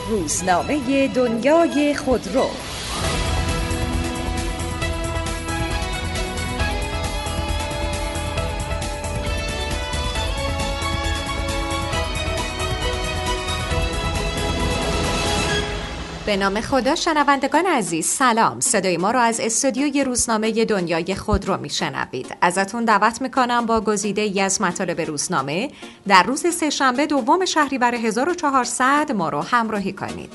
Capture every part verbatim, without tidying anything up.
روزنامه دنیای خودرو. به نام خدا. شنوندگان عزیز سلام. صدای ما رو از استودیوی روزنامه دنیای خودرو میشنوید. ازتون دعوت میکنم با گزیده ای از مطالب روزنامه در روز سه‌شنبه دوم شهریور هزار و چهارصد ما رو همراهی کنید.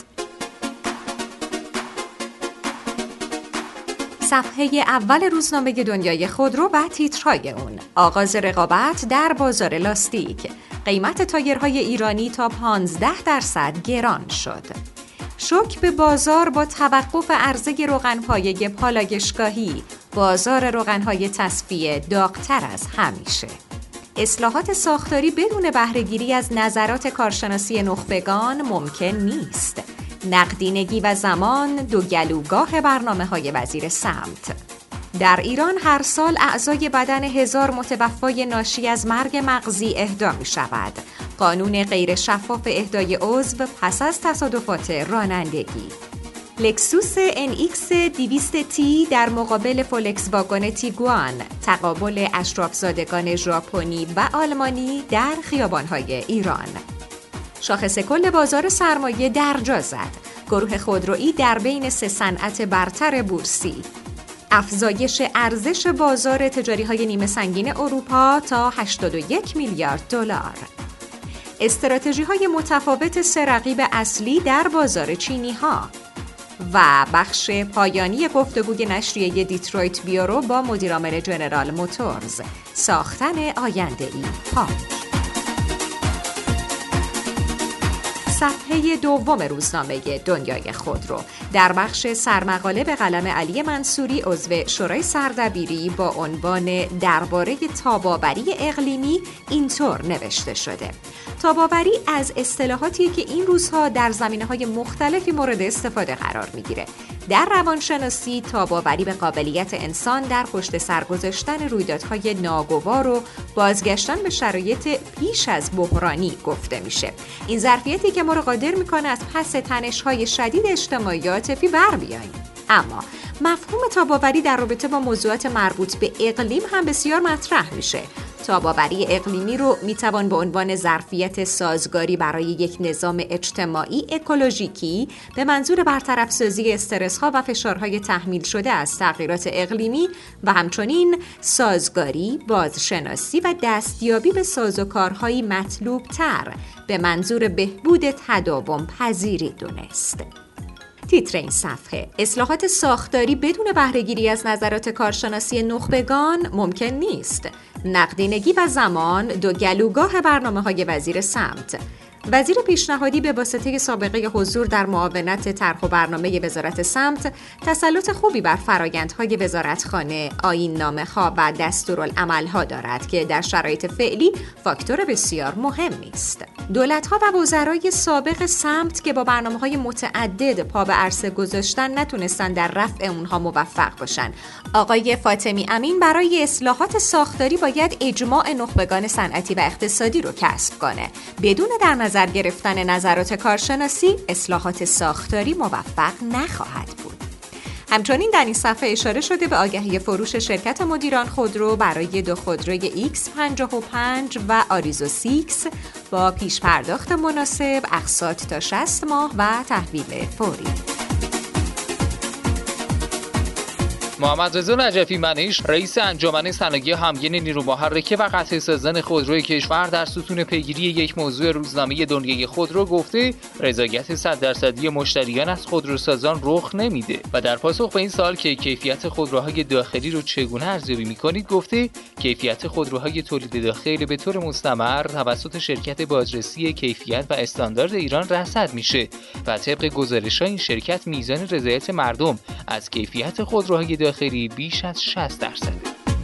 صفحه اول روزنامه دنیای خودرو و تیترهای اون: آغاز رقابت در بازار لاستیک، قیمت تایرهای ایرانی تا پانزده درصد گران شد. شوک به بازار با توقف عرضه روغن‌پایه پالایشگاهی، بازار روغن‌های تصفیه داغ‌تر از همیشه. اصلاحات ساختاری بدون بهره‌گیری از نظرات کارشناسی نخبگان ممکن نیست. نقدینگی و زمان دو گلوگاه برنامه‌های وزیر سمت. در ایران هر سال اعضای بدن هزار متوفای ناشی از مرگ مغزی اهدا می شود. قانون غیر شفاف اهدای عضو پس از تصادفات رانندگی. لکسوس ان ایکس دویست تی در مقابل فولکس واگن تیگوان، تقابل اشرافزادگان ژاپنی و آلمانی در خیابان‌های ایران. شاخص کل بازار سرمایه درجا زد. گروه خودرویی در بین سه صنعت برتر بورسی. افزایش ارزش بازار تجاری‌های نیمه سنگین اروپا تا هشتاد و یک میلیارد دلار. استراتژی‌های متفاوت سه رقیب اصلی در بازار چینی‌ها و بخش پایانی گفتگوی نشریه دیترویت بیورو با مدیرعامل جنرال موتورز، ساختن آینده‌ای پاک. صفحه دوم روزنامه دنیای خودرو در بخش سرمقاله به قلم علی منصوری عضو شورای سردبیری با عنوان درباره تاب‌آوری اقلیمی اینطور نوشته شده: تاب‌آوری از اصطلاحاتی که این روزها در زمینه‌های مختلفی مورد استفاده قرار می‌گیره. در روانشناسی تاب‌آوری به قابلیت انسان در پشت سر گذاشتن رویدادهای ناگوار و بازگشتن به شرایط پیش از بحرانی گفته میشه. این ظرفیتی که ما رو قادر میکنه از پس تنش‌های شدید اجتماعی یا عاطفی بر بیاییم. اما مفهوم تاب‌آوری در رابطه با موضوعات مربوط به اقلیم هم بسیار مطرح میشه. تاب‌آوری اقلیمی رو میتوان به عنوان ظرفیت سازگاری برای یک نظام اجتماعی اکولوژیکی به منظور برطرف سازی استرس‌ها و فشارهای تحمیل شده از تغییرات اقلیمی و همچنین سازگاری، بازشناسی و دستیابی به سازوکارهایی مطلوب‌تر به منظور بهبود تداوم پذیری دونست. تیتر این صفحه: اصلاحات ساختاری بدون بهره‌گیری از نظرات کارشناسی نخبگان ممکن نیست. نقدینگی و زمان دو گلوگاه برنامه‌های وزیر سمت. وزیر پیشنهادی به واسطه سابقه حضور در معاونت طرح و برنامه وزارت سمت تسلط خوبی بر فرآیندهای وزارتخانه، آیین‌نامه‌ها و دستورالعمل‌ها دارد که در شرایط فعلی فاکتور بسیار مهمی است. دولت‌ها و وزرای سابق سمت که با برنامه‌های متعدد پا به عرصه گذاشتن نتونستن در رفع اونها موفق باشن. آقای فاطمی امین برای اصلاحات ساختاری باید اجماع نخبگان صنعتی و اقتصادی رو کسب کنه. بدون در نظر گرفتن نظرات کارشناسی، اصلاحات ساختاری موفق نخواهد بود. همچنین در این صفحه اشاره شده به آگهی فروش شرکت مدیران خودرو برای دو خودروی ایکس پنجاه و پنج و آریزو سیکس با پیش پرداخت مناسب، اقساط تا شصت ماه و تحویل فوری. محمد رضا نجفی منیش رئیس انجمن صنایع همگن نیرو محرکه و قطع سازان خودروی کشور در ستون پیگیری یک موضوع روزنامه دنیای خودرو گفته رضایت صد درصدی مشتریان از خودروسازان رخ نمیده و در پاسخ به این سوال که کیفیت خودروهای داخلی رو چگونه ارزیابی میکنید گفته کیفیت خودروهای تولید داخل به طور مستمر توسط شرکت بازرسی کیفیت و استاندارد ایران رصد میشه و طبق گزارش‌های این شرکت میزان رضایت مردم از کیفیت خودروهای داخلی خیلی بیش از شصت درصد.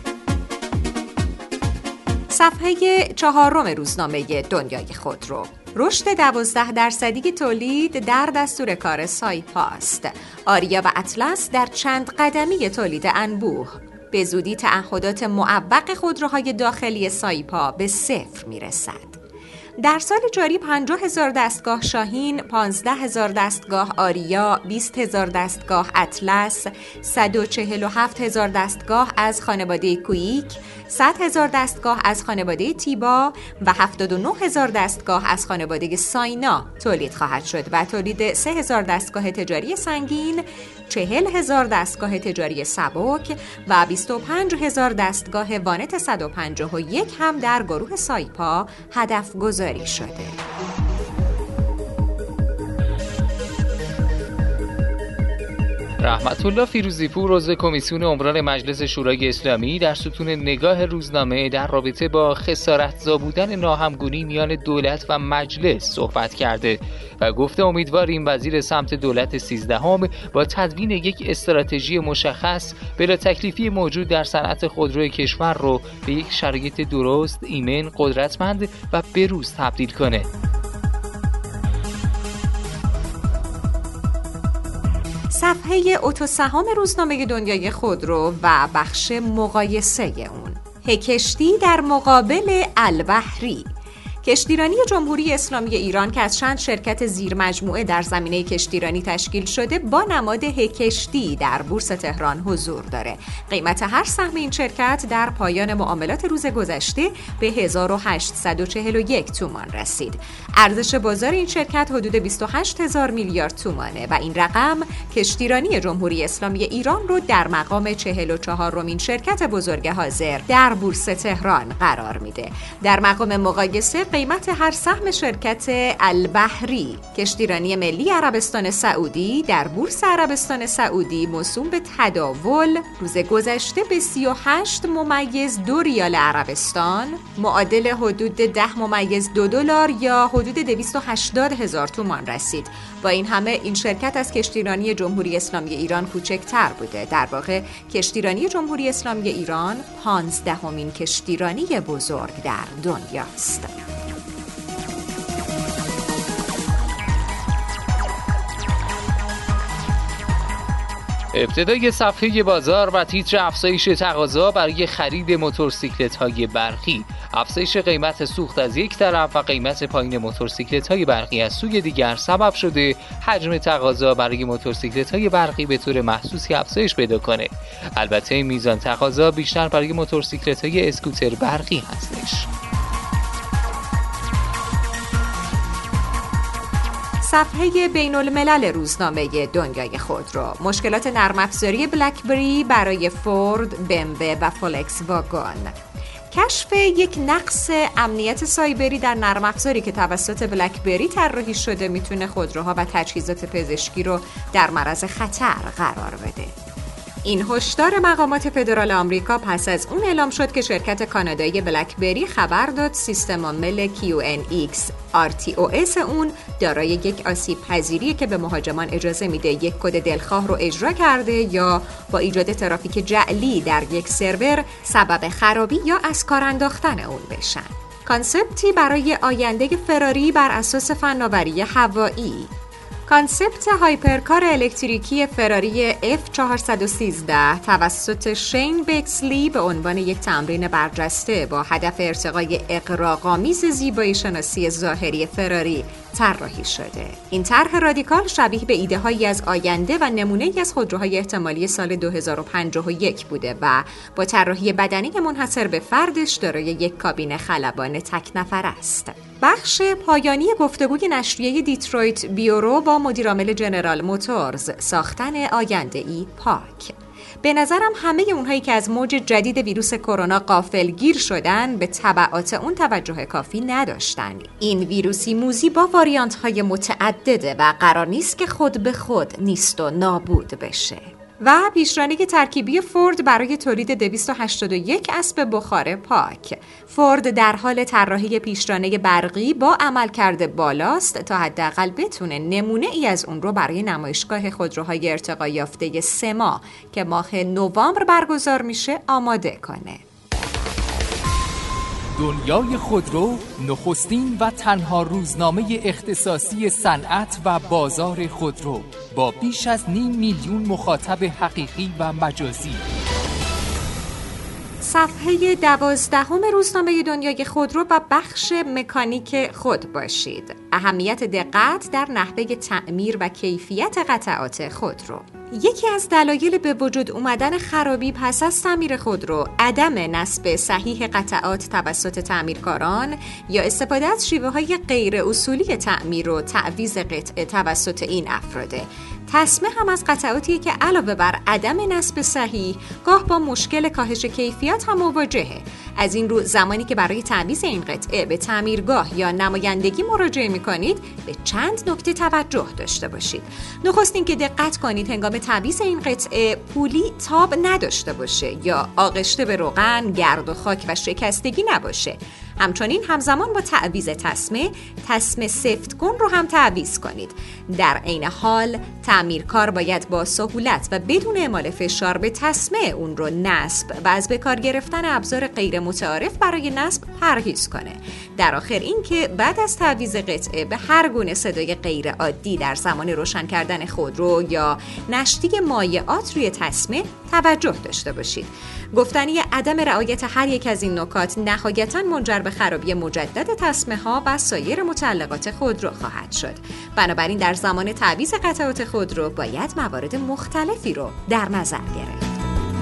صفحه چهارم روزنامه دنیای خودرو: رشد دوازده درصدی تولید در دستور کار سایپاست. آریا و اطلس در چند قدمی تولید انبوه. به زودی تعهدات معوق خودروهای داخلی سایپا به صفر میرسد. در سال جاری پنجاه هزار دستگاه شاهین، پانزده هزار دستگاه آریا، بیست هزار دستگاه اطلس، صد و چهل و هفت هزار دستگاه از خانواده کویک، صد هزار دستگاه از خانواده تیبا و هفتاد و نه هزار دستگاه از خانواده ساینا تولید خواهد شد و تولید سه هزار دستگاه تجاری سنگین، چهل هزار دستگاه تجاری سبک و بیست و پنج هزار دستگاه وانت صد و پنجاه و یک هم در گروه سایپا هدف گذاری شده. رحمت الله فیروزی‌پور عضو کمیسیون عمران مجلس شورای اسلامی در ستون نگاه روزنامه در رابطه با خسارتزا بودن ناهمگونی میان دولت و مجلس صحبت کرده و گفته امیدواریم وزیر سمت دولت سیزدهم با تدوین یک استراتژی مشخص بلا تکلیفی موجود در صنعت خودروی کشور رو به یک شرایط درست، ایمن، قدرتمند و بروز تبدیل کنه. صفحه اتوسهام روزنامه دنیای خودرو و بخش مقایسه اون. هکشتی در مقابل البحری. کشتیرانی جمهوری اسلامی ایران که از چند شرکت زیر مجموعه در زمینه کشتیرانی تشکیل شده با نماد هکشتی در بورس تهران حضور داره. قیمت هر سهم این شرکت در پایان معاملات روز گذشته به هزار و هشتصد و چهل و یک تومان رسید. ارزش بازار این شرکت حدود بیست و هشت هزار میلیارد تومانه و این رقم کشتیرانی جمهوری اسلامی ایران رو در مقام چهل و چهارمین شرکت بزرگ حاضر در بورس تهران قرار میده. در مقام مقایسه قیمت هر سهم شرکت البحری کشتیرانی ملی عربستان سعودی در بورس عربستان سعودی موسوم به تداول روز گذشته به سی و هشت ممیز دو ریال عربستان معادل حدود ده ممیز دو دلار یا حدود دویست و هشتاد هزار تومان رسید. با این همه این شرکت از کشتیرانی جمهوری اسلامی ایران کوچکتر بوده. در واقع کشتیرانی جمهوری اسلامی ایران پانزدهمین کشتیرانی بزرگ در دنیاست. ابتدای صفحه بازار و تیتر افزایش تقاضا برای خرید موتورسیکلت‌های برقی. افزایش قیمت سوخت از یک طرف و قیمت پایین موتورسیکلت‌های برقی از سوی دیگر سبب شده حجم تقاضا برای موتورسیکلت‌های برقی به طور محسوسی افزایش پیدا کنه. البته میزان تقاضا بیشتر برای موتورسیکلت‌های اسکوتر برقی هستش. صفحه بین الملل روزنامه دنیای خودرو. مشکلات نرم افزاری بلکبری برای فورد، بی ام دبلیو و فولکس واگن. کشف یک نقص امنیت سایبری در نرم افزاری که توسط بلکبری طراحی شده میتونه خودروها و تجهیزات پزشکی رو در معرض خطر قرار بده. این هشدار مقامات فدرال آمریکا پس از اون اعلام شد که شرکت کانادایی بلکبری خبر داد سیستم عامل کیو ان ایکس آر تی او اس اون دارای یک آسیب پذیری که به مهاجمان اجازه میده یک کد دلخواه رو اجرا کرده یا با ایجاد ترافیک جعلی در یک سرور سبب خرابی یا از کار انداختن اون بشن. کانسپتی برای آینده فراری بر اساس فناوری هوایی. کانسپت هایپرکار الکتریکی فراری اف چهارصد و سیزده توسط شین بکسلی به عنوان یک تمرین برجسته با هدف ارتقای اغراق‌آمیز زیبایی شناسی ظاهری فراری طراحی شده. این طرح رادیکال شبیه به ایده هایی از آینده و نمونه‌ای از خودروهای احتمالی سال دو هزار و پنجاه و یک بوده و با طراحی بدنی منحصر به فردش دارای یک کابین خلبان تک نفر است. بخش پایانی گفتگوی نشریه دیترویت بیورو با مدیرعامل جنرال موتورز، ساختن آینده‌ای پاک. به نظرم همه اونهایی که از موج جدید ویروس کرونا غافلگیر شدن به تبعات اون توجه کافی نداشتن. این ویروسی موذی با واریانت های متعدده و قرار نیست که خود به خود نیست و نابود بشه. و پیشرانی ترکیبی فورد برای تولید دویست و هشتاد و یک اسب بخار پاک. فورد در حال طراحی پیشرانی برقی با عملکرد بالاست تا حداقل بتونه نمونه ای از اون رو برای نمایشگاه خودروهای ارتقا یافته سما که ماه نوامبر برگزار میشه آماده کنه. دنیای خودرو نخستین و تنها روزنامه اختصاصی صنعت و بازار خودرو با بیش از نیم میلیون مخاطب حقیقی و مجازی. صفحه دوازدهم روزنامه دنیای خودرو و بخش مکانیک خود باشید. اهمیت دقت در نحوه تعمیر و کیفیت قطعات خودرو. یکی از دلایل به وجود اومدن خرابی پس از تعمیر خودرو عدم نصب صحیح قطعات توسط تعمیرکاران یا استفاده از شیوه‌های غیر اصولی تعمیر و تعویض قطعه توسط این افراده. تسمه هم از قطعاتی که علاوه بر عدم نصب صحیح گاه با مشکل کاهش کیفیت هم مواجهه. از این رو زمانی که برای تعویض این قطعه به تعمیرگاه یا نمایندگی مراجعه می‌کنید به چند نکته توجه داشته باشید. نخست اینکه دقت کنید هنگام تعویض این قطعه پولی تاب نداشته باشه یا آغشته به روغن، گرد و خاک و شکستگی نباشه. همچنین همزمان با تعویض تسمه، تسمه سفتگون رو هم تعویض کنید. در عین حال تعمیرکار باید با سهولت و بدون اعمال فشار به تسمه اون رو نصب و از به کار گرفتن ابزار غیر متعارف برای نصب پرهیز کنه. در آخر این که بعد از تعویض قطعه به هر گونه صدای غیر عادی در زمان روشن کردن خودرو یا نشتی مایعات روی تسمه توجه داشته باشید. گفتنی عدم رعایت هر یک از این نکات نهایتاً منجر به خرابی مجدد تسمه ها و سایر متعلقات خودرو خواهد شد. بنابراین در زمان تعویض قطعات خودرو باید موارد مختلفی رو در نظر گرفت.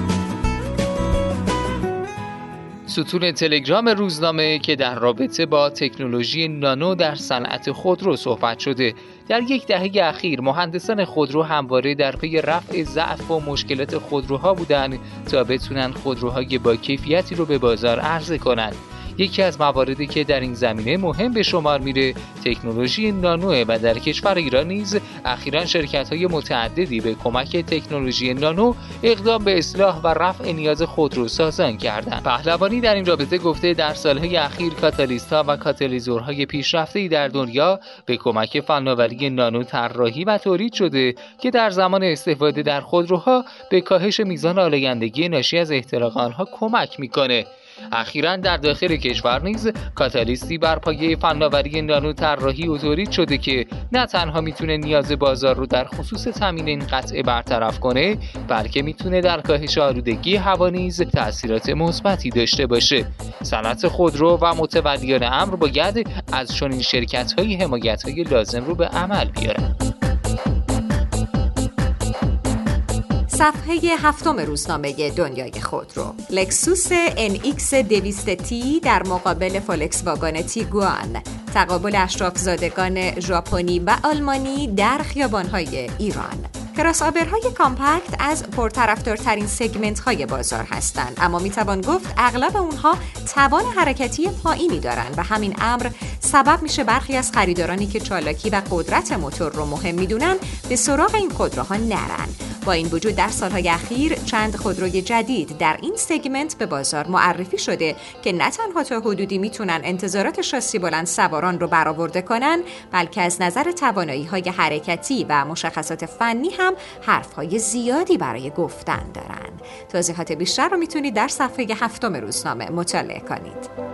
ستون تلگرام روزنامه که در رابطه با تکنولوژی نانو در صنعت خودرو صحبت شده. در یک دهه اخیر مهندسان خودرو همواره در پی رفع ضعف و مشکلات خودروها بودند تا بتونن خودروهای با کیفیتی رو به بازار عرضه کنند. یکی از مواردی که در این زمینه مهم به شمار میره تکنولوژی نانوه و در کشور ایران نیز اخیراً شرکت‌های متعددی به کمک تکنولوژی نانو اقدام به اصلاح و رفع نیاز خودروسازان کردند. پهلوانی در این رابطه گفته در سالهای اخیر کاتالیست‌ها و کاتالیزورهای پیشرفته‌ای در دنیا به کمک فناوری نانو طراحی و تولید شده که در زمان استفاده در خودروها به کاهش میزان آلایندگی ناشی از احتراق آنها کمک میکنه. اخیراً در داخل کشور نیز کاتالیستی بر پایه فناوری نانو طراحی و تولید شده که نه تنها میتونه نیاز بازار رو در خصوص تامین این قطعه برطرف کنه، بلکه میتونه در کاهش آلودگی هوا نیز تأثیرات مثبتی داشته باشه. صنعت خودرو و متولیان امر باید از چنین شرکت‌های حمایت‌های لازم رو به عمل بیارن. صفحه هفتم روزنامه دنیای خودرو. لکسوس ان ایکس دویست تی در مقابل فولکس واگن تیگوان. تقابل اشرافزادگان ژاپنی و آلمانی در خیابان‌های ایران. کراس‌آورهای کامپکت از پرطرفدارترین سگمنت‌های بازار هستند، اما میتوان گفت اغلب اونها توان حرکتی پایینی دارند و همین امر سبب میشه برخی از خریدارانی که چالاکی و قدرت موتور رو مهم میدونن به سراغ این خودروها نرن. با این وجود در سالهای اخیر چند خودروی جدید در این سگمنت به بازار معرفی شده که نه تنها تا حدودی میتونن انتظارات شاسی بلند سواران رو برآورده کنن، بلکه از نظر توانایی‌های حرکتی و مشخصات فنی هم حرف‌های زیادی برای گفتن دارن. توضیحات بیشتر رو میتونید در صفحه هفتم روزنامه مطالعه کنید.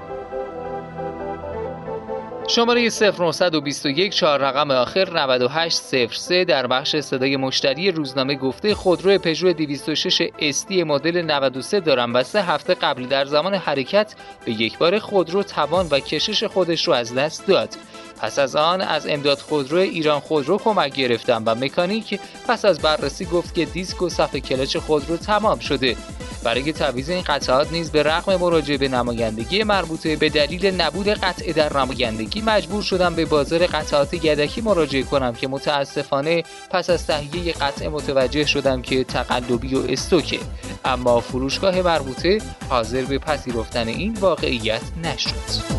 شماره صفر نه دو یک چهار رقم آخر نود و هشت صفر سه در بخش صدای مشتری روزنامه گفته خودرو پژو دویست و شش اس تی مدل نود و سه دارم و سه هفته قبل در زمان حرکت به یک بار خودرو توان و کشش خودش رو از دست داد. پس از آن از امداد خودرو ایران خودرو کمک گرفتم و مکانیک پس از بررسی گفت که دیسک و صف کلچ خودرو تمام شده. برای تعویض این قطعات نیز به رغم مراجعه به نمایندگی مربوطه به دلیل نبود قطعه در نمایندگی مجبور شدم به بازار قطعات یدکی مراجعه کنم که متاسفانه پس از تهیه قطعه متوجه شدم که تقلبی و استوکه، اما فروشگاه مربوطه حاضر به پذیرفتن این واقعیت نشد.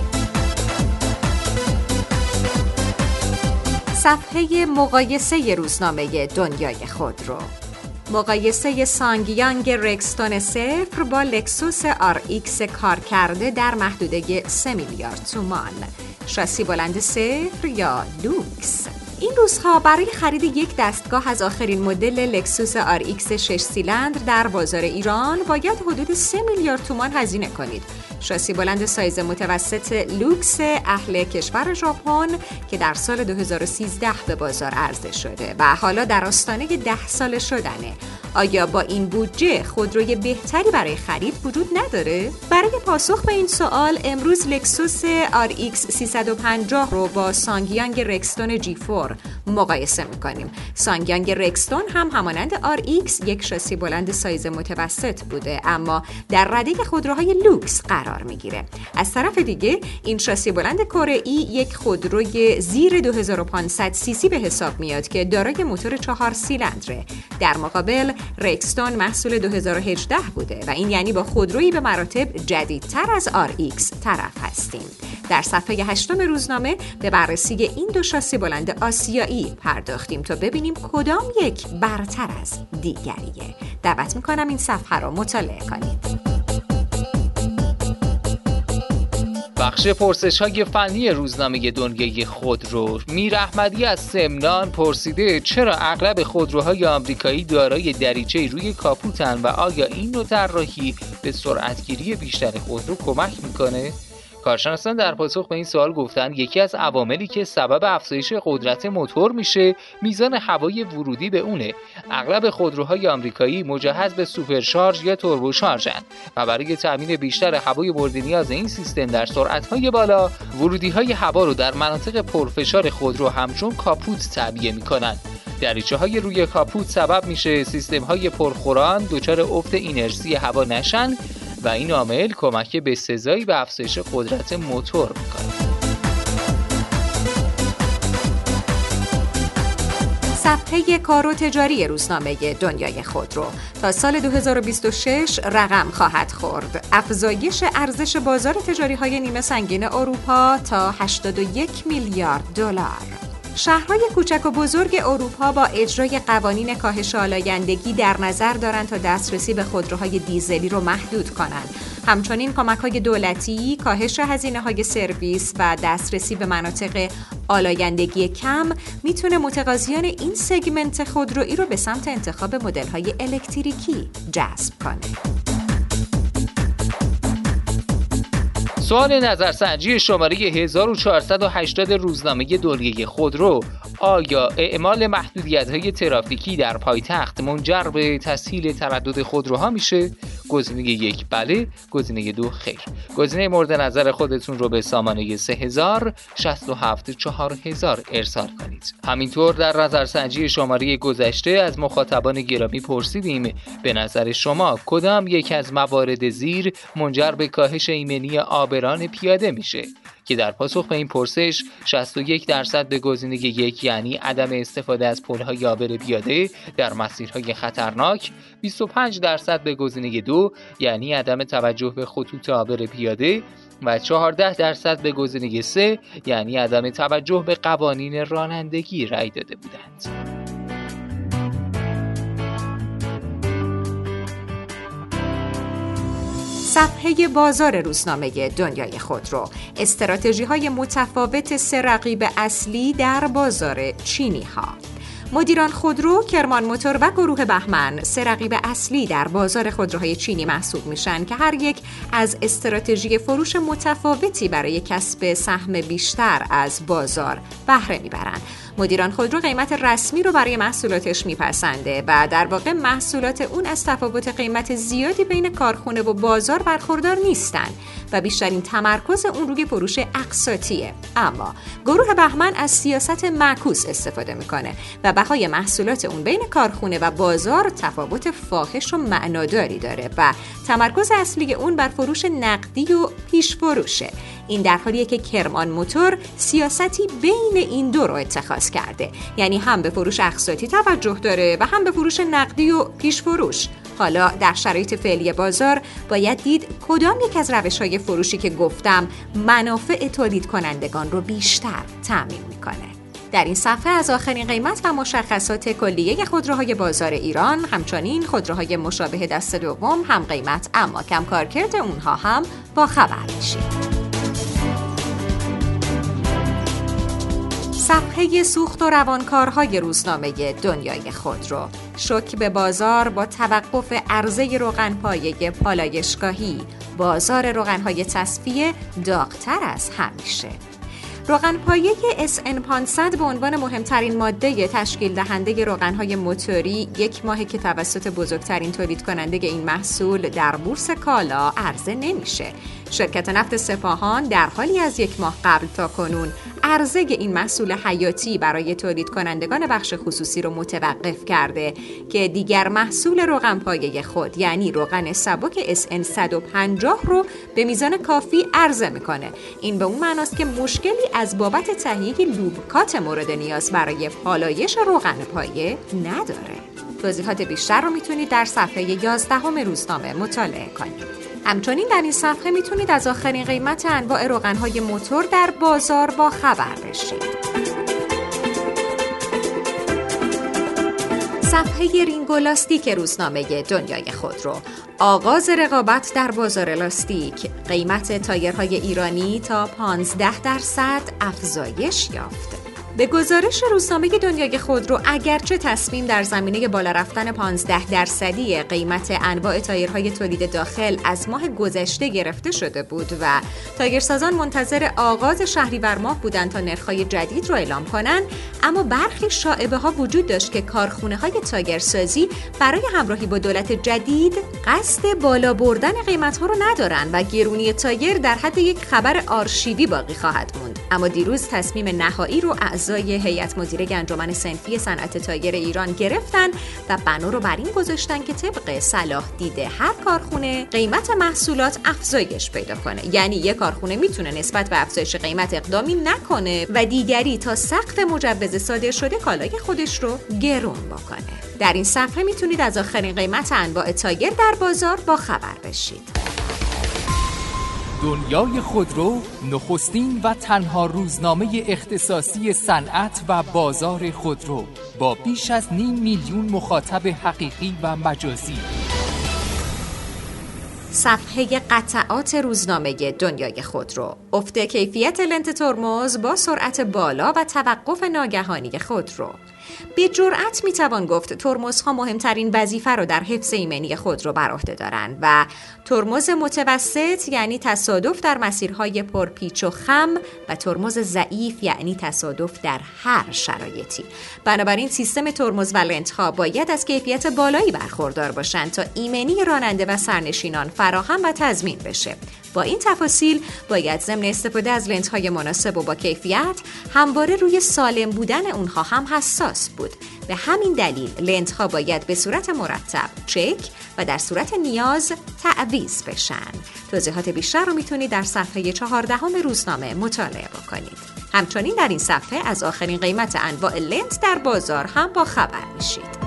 صفحه مقایسه روزنامه دنیای خودرو. مقایسه سانگیانگ رکستون صفر با لکسوس آر ایکس کار کرده در محدوده سه میلیارد تومان. شاسی بلند صفر یا لوکس. این روزها برای خرید یک دستگاه از آخرین مدل لکسوس آر ایکس شش سیلندر در بازار ایران باید حدود سه میلیارد تومان هزینه کنید. شاسی بلند سایز متوسط لوکس اهل کشور ژاپن که در سال دو هزار و سیزده به بازار عرضه شده و حالا در آستانه ده ساله شدنه. آیا با این بودجه خودروی بهتری برای خرید وجود نداره؟ برای پاسخ به این سوال امروز لکسوس آر ایکس سیصد و پنجاه رو با سانگیانگ رکستون جی فور مقایسه میکنیم. سانگیانگ رکستون هم همانند آر ایکس یک شاسی بلند سایز متوسط بوده، اما در رده خودروهای لوکس قرار میگیره. از طرف دیگه این شاسی بلند کره‌ای یک خودروی زیر دو هزار و پانصد سی سی به حساب میاد که دارای موتور چهار سیلندره. در مقابل رکستون محصول دو هزار و هجده بوده و این یعنی با خودرویی به مراتب جدیدتر از آر ایکس طرف هستیم. در صفحه هشتم روزنامه به بررسی این دو شاسی بلند آسیایی پرداختیم تا ببینیم کدام یک برتر از دیگریه. دعوت میکنم این صفحه را مطالعه کنید. بخش پرسش‌های فنی روزنامه دنیای خودرو. میر احمدی از سمنان پرسیده چرا اغلب خودروهای آمریکایی دارای دریچه روی کاپوتن و آیا این نوع طراحی به سرعتگیری بیشتر خودرو کمک میکنه؟ کارشناسان در پاسخ به این سوال گفتن یکی از عواملی که سبب افزایش قدرت موتور میشه میزان هوای ورودی به اونه. اغلب خودروهای آمریکایی مجهز به سوپرشارژ یا توربوشارژن و برای تامین بیشتر هوای مورد نیاز این سیستم در سرعت‌های بالا، ورودی‌های هوا رو در مناطق پرفشار خودرو همچون کاپوت تعبیه می‌کنند. دریچه‌های روی کاپوت سبب میشه سیستم‌های پرخوران دچار افت اینرژی هوا نشن و این عامل کمک بسزایی به افزایش قدرت موتور میکنه. صفحه کار و تجاری روزنامه دنیای خودرو. تا سال دو هزار و بیست و شش رقم خواهد خورد. افزایش ارزش بازار تجاری‌های نیمه سنگین اروپا تا هشتاد و یک میلیارد دلار. شهرهای کوچک و بزرگ اروپا با اجرای قوانین کاهش آلایندگی در نظر دارند تا دسترسی به خودروهای دیزلی رو محدود کنند. همچنین کمک‌های دولتی، کاهش هزینه‌های سرویس و دسترسی به مناطق آلایندگی کم میتونه متقاضیان این سگمنت خودرویی رو به سمت انتخاب مدل‌های الکتریکی جذب کنه. سوال نظرسنجی شماره هزار و چهارصد و هشتاد روزنامه دنیای خودرو: آیا اعمال محدودیت‌های ترافیکی در پایتخت منجر به تسهیل تردد خودروها میشه؟ گزینه یک بله، گزینه دو خیر. گزینه مورد نظر خودتون رو به سامانه سه هزار شصت و هفت چهار هزار ارسال کنید. همینطور در نظرسنجی شماره گذشته از مخاطبان گرامی پرسیدیم به نظر شما کدام یک از موارد زیر منجر به کاهش ایمنی عابران پیاده میشه؟ که در پاسخ به این پرسش شصت و یک درصد به گزینه یک یعنی عدم استفاده از پل‌های عابر پیاده در مسیرهای خطرناک، بیست و پنج درصد به گزینه دو یعنی عدم توجه به خطوط عابر پیاده و چهارده درصد به گزینه سه یعنی عدم توجه به قوانین رانندگی رأی داده بودند. صفحه بازار روزنامه دنیای خودرو. استراتژی‌های متفاوت سه رقیب اصلی در بازار چینی‌ها. مدیران خودرو، کرمان موتور و گروه بهمن سه رقیب اصلی در بازار خودروهای چینی محسوب میشن که هر یک از استراتژی فروش متفاوتی برای کسب سهم بیشتر از بازار بهره میبرن. مدیران خودرو قیمت رسمی رو برای محصولاتش میپسنده و در واقع محصولات اون از تفاوت قیمت زیادی بین کارخونه و بازار برخوردار نیستن و بیشترین تمرکز اون روی فروش اقساطیه. اما گروه بهمن از سیاست معکوس استفاده میکنه و بهای محصولات اون بین کارخونه و بازار تفاوت فاحش و معناداری داره و تمرکز اصلی اون بر فروش نقدی و پیش فروشه. این در حالیه که کرمان موتور سیاستی بین این دو رو اتخاذ کرده، یعنی هم به فروش اقساطی توجه داره و هم به فروش نقدی و پیش فروش. حالا در شرایط فعلی بازار باید دید کدام یک از روش‌های فروشی که گفتم منافع تولید کنندگان رو بیشتر تامین میکنه. در این صفحه از آخرین قیمت و مشخصات کلیه خودروهای بازار ایران، همچنین خودروهای مشابه دست دوم هم قیمت اما کم کارکرد اونها هم با خبر میشید. صفحه سوخت و روانکارهای روزنامه دنیای خودرو. شوک به بازار با توقف عرضه روغن‌پایه پالایشگاهی. بازار روغن‌های تصفیه داغ‌تر از همیشه. روغن‌پایه اس ان پانصد به عنوان مهمترین ماده تشکیل دهنده روغن‌های موتوری یک ماه که توسط بزرگترین تولید کننده این محصول در بورس کالا عرضه نمیشه. شرکت نفت سپاهان در حالی از یک ماه قبل تا کنون عرضه این محصول حیاتی برای تولید کنندگان بخش خصوصی رو متوقف کرده که دیگر محصول روغن‌پایه خود یعنی روغن سبک اس ان صد و پنجاه رو به میزان کافی عرضه میکنه. این به اون معناست که مشکلی از بابت تهیه لوبکات مورد نیاز برای پالایش روغن پایه نداره. توضیحات بیشتر رو میتونید در صفحه یازدهم روزنامه مطالعه کنید. همچنین در این صفحه میتونید از آخرین قیمت انواع روغن‌های موتور در بازار با خبر بشید. صفحه رینگ و لاستیک روزنامه دنیای خودرو. آغاز رقابت در بازار لاستیک. قیمت تایرهای ایرانی تا پانزده درصد افزایش یافت. به گزارش روزنامه دنیای خودرو، اگرچه تصمیم در زمینه بالا رفتن پانزده درصدی قیمت انواع تایرهای تولید داخل از ماه گذشته گرفته شده بود و تایرسازان منتظر آغاز شهریور ماه بودند تا نرخ‌های جدید رو اعلام کنند، اما برخی شایعه‌ها وجود داشت که کارخانه‌های تایرسازی برای همراهی با دولت جدید قصد بالا بردن قیمت‌ها رو ندارن و گرونی تایر در حد یک خبر آرشیوی باقی خواهد موند. اما دیروز تصمیم نهایی رو اعضای هیئت مدیره انجمن صنفی صنعت تایر ایران گرفتن و بنا رو بر این گذاشتن که طبق صلاح دید هر کارخونه قیمت محصولات افزایش پیدا کنه. یعنی یک کارخونه میتونه نسبت به افزایش قیمت اقدامی نکنه و دیگری تا سقف مجوز صادر شده کالای خودش رو گرون بکنه. در این صفحه میتونید از آخرین قیمت انواع تایر در بازار با خبر بشید. دنیای خودرو نخستین و تنها روزنامه اختصاصی صنعت و بازار خودرو با بیش از نیم میلیون مخاطب حقیقی و مجازی. صفحه قطعات روزنامه دنیای خودرو. افت کیفیت لنت ترمز با سرعت بالا و توقف ناگهانی خودرو. به جرأت میتوان گفت ترمزها مهمترین وظیفه را در حفظ ایمنی خودرو بر عهده دارند و ترمز متوسط یعنی تصادف در مسیرهای پرپیچ و خم و ترمز ضعیف یعنی تصادف در هر شرایطی. بنابراین سیستم ترمز و لنت‌ها باید از کیفیت بالایی برخوردار باشند تا ایمنی راننده و سرنشینان فراهم و تضمین بشه. با این تفاصیل باید ضمن استفاده از لنت‌های مناسب و با کیفیت همواره روی سالم بودن اونها هم حساس بود. به همین دلیل لنت‌ها باید به صورت مرتب چک و در صورت نیاز تعویض بشن. توضیحات بیشتر رو میتونید در صفحه چهاردهم روزنامه مطالعه بکنید. همچنین در این صفحه از آخرین قیمت انواع لنت در بازار هم با خبر میشید.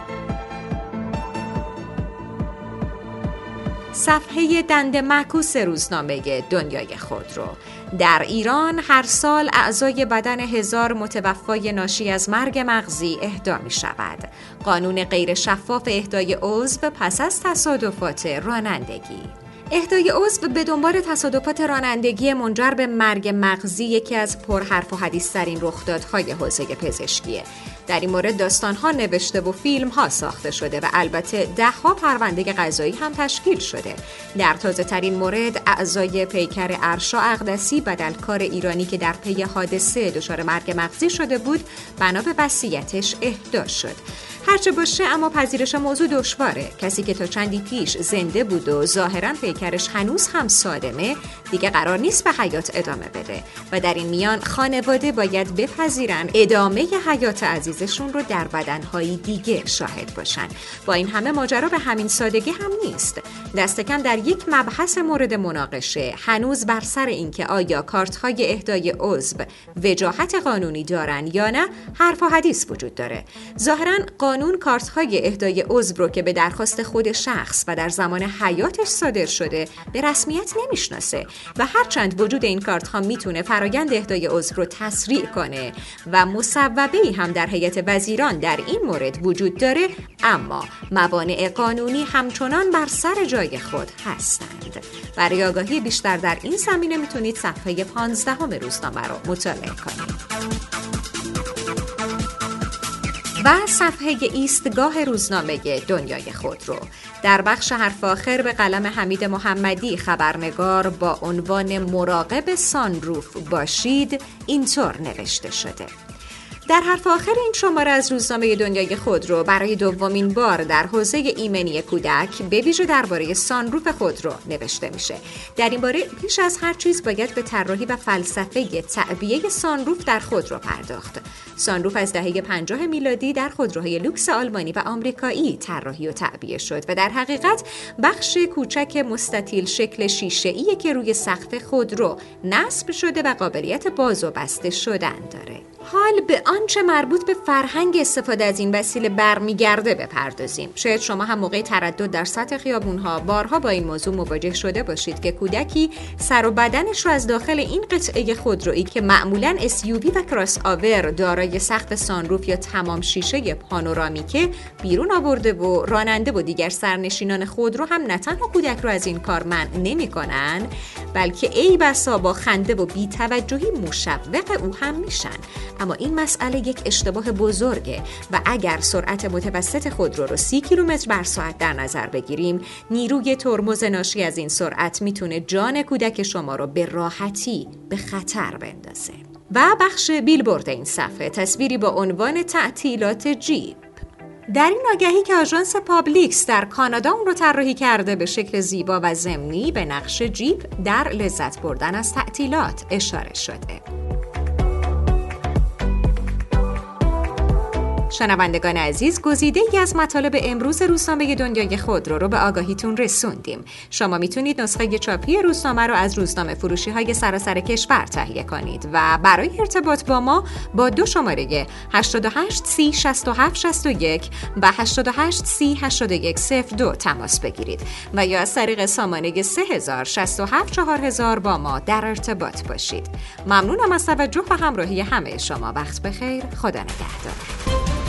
صفحه دنده معکوس روزنامه دنیای خودرو. در ایران هر سال اعضای بدن هزار متوفای ناشی از مرگ مغزی اهدا می شود. قانون غیر شفاف اهدای عضو پس از تصادفات رانندگی. اهدای عضو به دنبال تصادفات رانندگی منجر به مرگ مغزی یکی از پرحرف و حدیث ترین رخدادهای حوزه پزشکیه. در این مورد داستان‌ها نوشته و فیلم‌ها ساخته شده و البته ده‌ها پرونده قضایی هم تشکیل شده. در تازه‌ترین مورد اعضای پیکر ارشا اقدسی بدلکار ایرانی که در پی حادثه دچار مرگ مغزی شده بود بنا به وصیتش اهدا شد. هرچه باشه اما پذیرش موضوع دشواره. کسی که تا چندی پیش زنده بود و ظاهراً پیکرش هنوز هم سالمه دیگه قرار نیست به حیات ادامه بده و در این میان خانواده باید بپذیرن ادامه حیات عزیزشون رو در بدنهای دیگه شاهد باشن. با این همه ماجرا به همین سادگی هم نیست. دست کم در یک مبحث مورد مناقشه هنوز بر سر اینکه آیا کارت‌های اهدای عضو وجاهت قانونی دارن یا نه حرف و حدیث وجود داره. ظاهراً قانون کارت‌های اهدای عضو رو که به درخواست خود شخص و در زمان حیاتش صادر شده به رسمیت نمیشناسه و هرچند وجود این کارت‌ها میتونه فرایند اهدای عضو رو تسریع کنه و مصوبه‌ای هم در هیئت وزیران در این مورد وجود داره، اما موانع قانونی همچنان بر سر جای خود هستند. برای آگاهی بیشتر در این زمینه میتونید صفحه پانزدهم روزنامه رو مطالعه کنید. و صفحه ایستگاه روزنامه دنیای خودرو. در بخش حرف آخر به قلم حمید محمدی خبرنگار با عنوان مراقب سانروف باشید اینطور نوشته شده: در حرف آخر این شماره از روزنامه دنیای خودرو برای دومین بار در حوزه ایمنی کودک به ویژه درباره سانروف خودرو نوشته میشه. در این باره پیش از هر چیز باید به طراحی و فلسفه تعبیه سانروف در خودرو پرداخت. سانروف از دهه پنجاه میلادی در خودروهای لوکس آلمانی و آمریکایی طراحی و تعبیه شد و در حقیقت بخش کوچک مستطیل شکل شیشه‌ای که روی سقف خودرو نصب شده و قابلیت باز و بسته شدن داره. حال به آنچه مربوط به فرهنگ استفاده از این وسیله برمیگرده بپردازیم. شاید شما هم موقع تردد در سطح خیابون‌ها بارها با این موضوع مواجه شده باشید که کودکی سر و بدنش رو از داخل این قطعه خودرویی که معمولاً اس یو وی و کراس آور دارای سقف سانروف یا تمام شیشه پانورامیکه بیرون آورده و راننده و دیگر سرنشینان خودرو هم نه تنها کودک رو از این کار منع نمی‌کنن، بلکه ای بسا با خنده و بی‌توجهی مشوق او هم میشن. اما این مسئله یک اشتباه بزرگه و اگر سرعت متوسط خودرو رو سی کیلومتر بر ساعت در نظر بگیریم، نیروی ترمز ناشی از این سرعت میتونه جان کودک شما رو به راحتی به خطر بندازه. و بخش بیلبورد این صفحه تصویری با عنوان تعطیلات جیپ. در این آگهی که آژانس پابلیکس در کانادا اون رو طراحی کرده به شکل زیبا و ضمنی به نقش جیپ در لذت بردن از تعطیلات اشاره شده. شنوندگان عزیز، گزیده ای از مطالب امروز روزنامه دنیای خودرو رو به آگاهیتون رسوندیم. شما میتونید نسخه چاپی روزنامه رو از روزنامه فروشی های سراسر کشور تهیه کنید و برای ارتباط با ما با دو شماره هشت هشت سی شصت و هفت شصت و یک و هشت هشت سی هشتاد و یک صفر دو تماس بگیرید و یا از طریق سامانه سه هزار شصت و هفت چهار هزار با ما در ارتباط باشید. ممنونم از توجه و همراهی همه شما. وقت بخیر. خدا نگهدار.